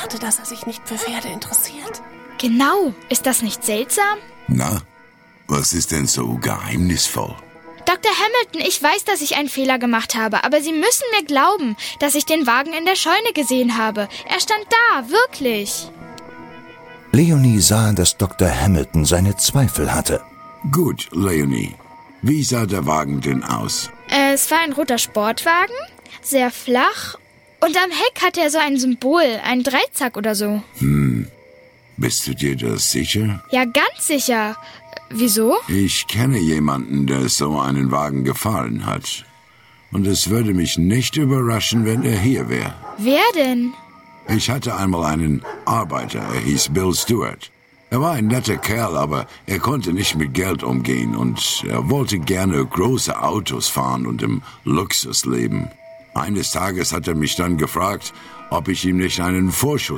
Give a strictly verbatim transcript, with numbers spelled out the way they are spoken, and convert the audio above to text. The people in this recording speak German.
dachte, dass er sich nicht für Pferde interessiert. Genau. Ist das nicht seltsam? Na, was ist denn so geheimnisvoll? Doktor Hamilton, ich weiß, dass ich einen Fehler gemacht habe, aber Sie müssen mir glauben, dass ich den Wagen in der Scheune gesehen habe. Er stand da, wirklich. Leonie sah, dass Doktor Hamilton seine Zweifel hatte. Gut, Leonie. Wie sah der Wagen denn aus? Äh, es war ein roter Sportwagen, sehr flach. Und am Heck hatte er so ein Symbol, einen Dreizack oder so. Hm, bist du dir das sicher? Ja, ganz sicher. Wieso? Ich kenne jemanden, der so einen Wagen gefahren hat. Und es würde mich nicht überraschen, wenn er hier wäre. Wer denn? Ich hatte einmal einen Arbeiter, er hieß Bill Stewart. Er war ein netter Kerl, aber er konnte nicht mit Geld umgehen und er wollte gerne große Autos fahren und im Luxus leben. Eines Tages hat er mich dann gefragt, ob ich ihm nicht einen Vorschuss